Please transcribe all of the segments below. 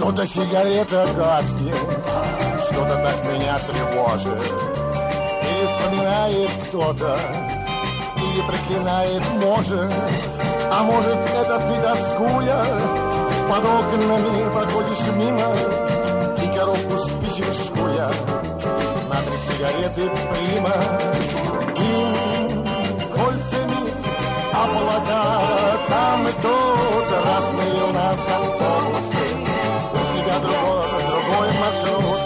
Что-то сигарета гаснет, что-то так меня тревожит. Или вспоминает кто-то, или проклинает, может. А может, это ты, тоскуя, под окнами проходишь мимо и коробку спичек шкуя на 3 сигареты прима. И кольцами облака, там и тут разные у нас автобусы. У тебя другой маршрут.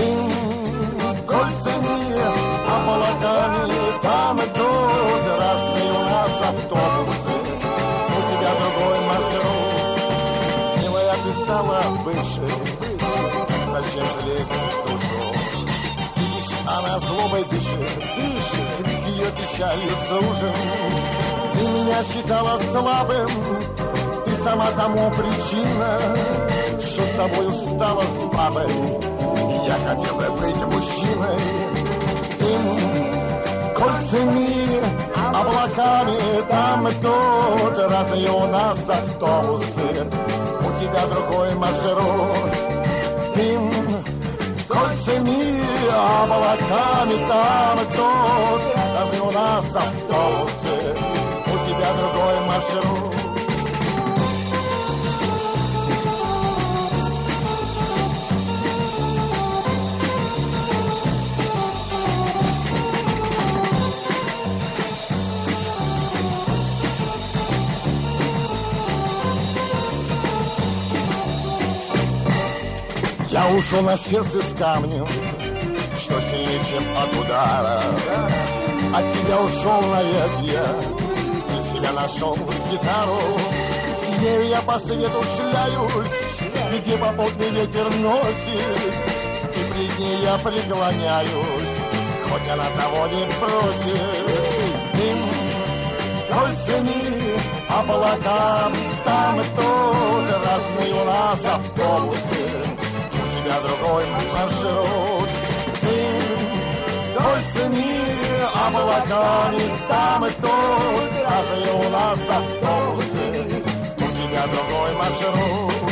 Кольцами, облаками, там и тут разные у нас автобусы. У тебя другой маршрут. Милая, ты стала бывшей, зачем же лезть в душу? Видишь, она злобой дышит, крик ее печалью сужен. Ты меня считала слабым, ты сама тому причина, что с тобою стала с бабой. Я хотел бы быть мужчиной. Кольцами, облаками, там и тут разные у нас автобусы. У тебя другой маршрут. Кольцами, облаками, там и тут разные у нас автобусы. У тебя другой маршрут. Я ушел на сердце с камнем, что сильнее, чем от удара. От тебя ушел навек я, и себя нашел гитару. С нею я по свету шляюсь, где попутный ветер носит, и пред ней я преклоняюсь, хоть она того не просит. Кольцами, облакам, там и тут разные у нас автобусы. У тебя другой маршрут. Кольцами, облаками, там и тут разные у нас автобусы. У тебя другой маршрут.